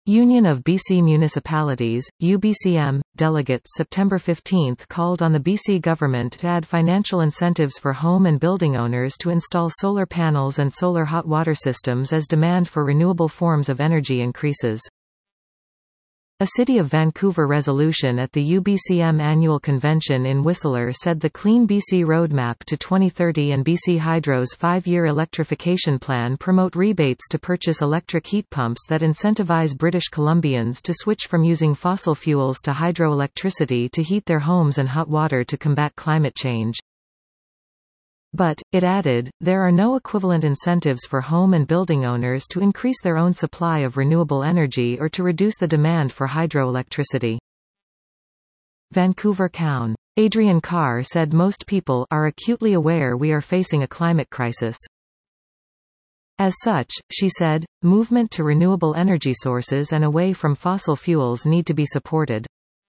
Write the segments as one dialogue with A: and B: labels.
A: Union of BC Municipalities, UBCM, delegates September 15 called on the BC government to add financial incentives for home and building owners to install solar panels and solar hot water systems as demand for renewable forms of energy increases. A City of Vancouver resolution at the UBCM annual convention in Whistler said the Clean BC Roadmap to 2030 and BC Hydro's 5-year electrification plan promote rebates to purchase electric heat pumps that incentivize British Columbians to switch from using fossil fuels to hydroelectricity to heat their homes and hot water to combat climate change. But, it added, there are no equivalent incentives for home and building owners to increase their own supply of renewable energy or to reduce the demand for hydroelectricity. Vancouver Cown. Adrienne Carr said most people are acutely aware we are facing a climate crisis. As such, she said, movement to renewable energy sources and away from fossil fuels need to be supported.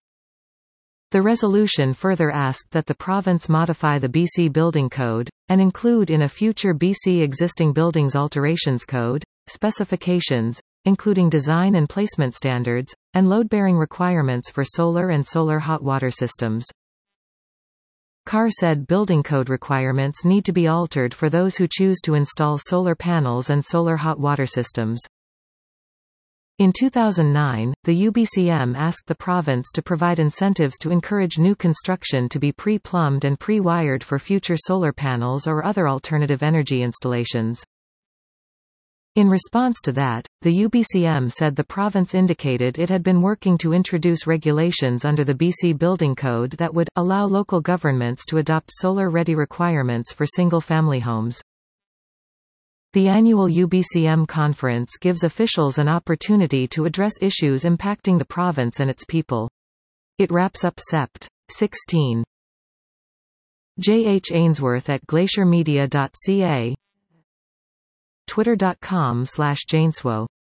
A: The resolution further asked that the province modify the BC Building Code, and include in a future BC Existing Buildings Alterations Code, specifications, including design and placement standards, and load-bearing requirements for solar and solar hot water systems. Carr said building code requirements need to be altered for those who choose to install solar panels and solar hot water systems. In 2009, the UBCM asked the province to provide incentives to encourage new construction to be pre-plumbed and pre-wired for future solar panels or other alternative energy installations. In response to that, the UBCM said the province indicated it had been working to introduce regulations under the BC Building Code that would allow local governments to adopt solar-ready requirements for single-family homes. The annual UBCM conference gives officials an opportunity to address issues impacting the province and its people. It wraps up Sept. 16. J. H. Ainsworth at glaciermedia.ca, twitter.com/Janeswo